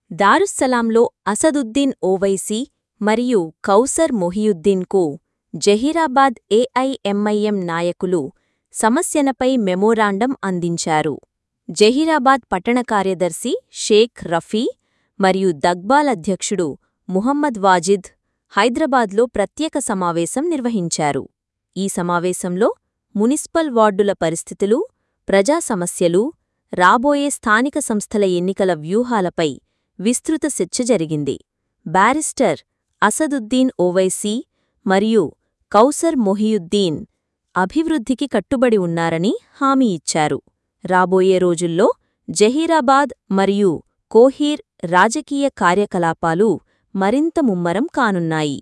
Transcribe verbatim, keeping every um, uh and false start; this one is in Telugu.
దారుస్సలాంలో అసదుద్దీన్ ఓవైసీ మరియు కౌసర్ మొహియుద్దీన్కు జహీరాబాద్ ఏఐఎంఐఎం నాయకులు సమస్యనపై మెమోరాండం అందించారు. జహీరాబాద్ పట్టణ కార్యదర్శి షేక్ రఫీ మరియు దగ్బాల్ అధ్యక్షుడు ముహమ్మద్ వాజిద్ హైదరాబాద్లో ప్రత్యేక సమావేశం నిర్వహించారు. ఈ సమావేశంలో మునిసిపల్ వార్డుల పరిస్థితులు, ప్రజా సమస్యలు, రాబోయే స్థానిక సంస్థల ఎన్నికల వ్యూహాలపై విస్తృత చర్చ జరిగింది. బారిస్టర్ అసదుద్దీన్ ఓవైసీ మరియు కౌసర్ మొహియుద్దీన్ అభివృద్ధికి కట్టుబడి ఉన్నారని హామీ ఇచ్చారు. రాబోయే రోజుల్లో జహీరాబాద్ మరియు కోహీర్ రాజకీయ కార్యకలాపాలు మరింత ముమ్మరం కానున్నాయి.